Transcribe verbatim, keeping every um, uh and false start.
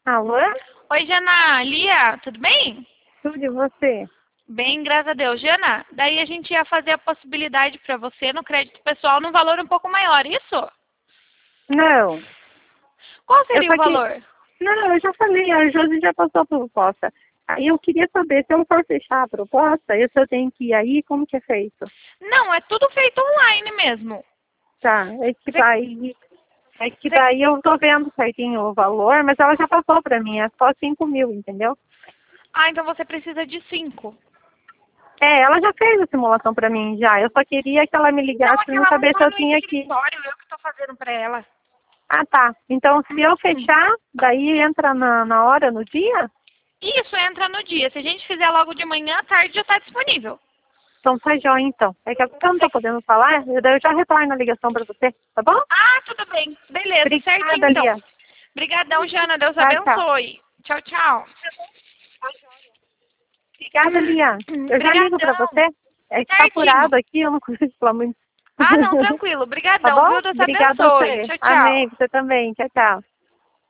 Alô? Oi, Jana. Lia, tudo bem? Tudo e você? Bem, graças a Deus. Jana, daí a gente ia fazer a possibilidade para você no crédito pessoal num valor um pouco maior, isso? Não. Qual Eu seria só o que... valor? Não, eu já falei, a Josi já passou a proposta. Aí eu queria saber, se eu for fechar a proposta, eu só tenho que ir aí, como que é feito? Não, é tudo feito online mesmo. Tá, é que Você, daí... É que você... daí eu tô vendo certinho o valor, mas ela já passou pra mim, é só cinco mil, entendeu? Ah, então você precisa de cinco. É, ela já fez a simulação pra mim já. Eu só queria que ela me Não, ligasse é pra que mim ela não saber se tá eu no tinha que... escritório, eu que tô fazendo para ela. Ah, tá. Então, se eu fechar, daí entra na, na hora, no dia? Isso, entra no dia. Se a gente fizer logo de manhã, à tarde já está disponível. Então tá jóia, então. É que agora eu não tô podendo falar, daí eu já retorno a ligação pra você, tá bom? Ah, tudo bem. Beleza, certinho Obrigada, então. Lia. Obrigadão, Jana. Deus Tchau, tchau. abençoe. Tchau, tchau. Obrigada, Lia. Eu já ligo pra Brigadão. você. É que tá Certinho. apurado aqui, eu não consigo falar muito. Ah, não, tranquilo. Tá Obrigadão, bom? viu? Deus Obrigada a abençoe. você. Tchau, tchau. Amém. Você também. Tchau, tchau.